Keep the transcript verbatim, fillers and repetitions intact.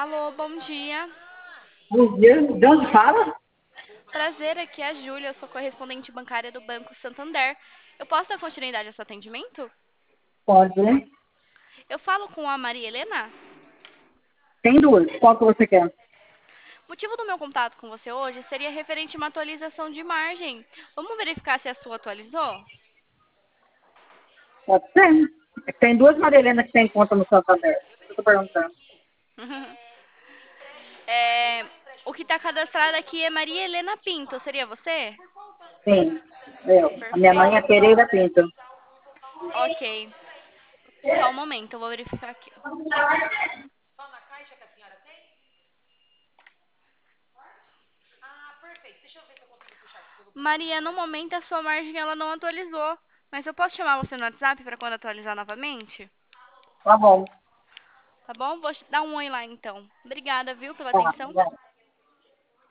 Alô, bom dia. Bom dia. De onde fala? Prazer, aqui é a Júlia, eu sou correspondente bancária do Banco Santander. Eu posso dar continuidade ao seu atendimento? Pode, né? Eu falo com a Maria Helena? Tem duas. Qual que você quer? O motivo do meu contato com você hoje seria referente a uma atualização de margem. Vamos verificar se a sua atualizou? Pode ser. Tem duas Marilenas que tem conta no Santander. Eu tô perguntando. É, o que está cadastrado aqui é Maria Helena Pinto, seria você? Sim, eu. A minha mãe é Perfeito. Pereira Pinto. Ok, só um momento, eu vou verificar aqui. Maria, no momento a sua margem ela não atualizou, mas eu posso chamar você no WhatsApp para quando atualizar novamente? Tá bom. Tá bom? Vou dar um oi lá então. Obrigada, viu, pela Tá, atenção. vai.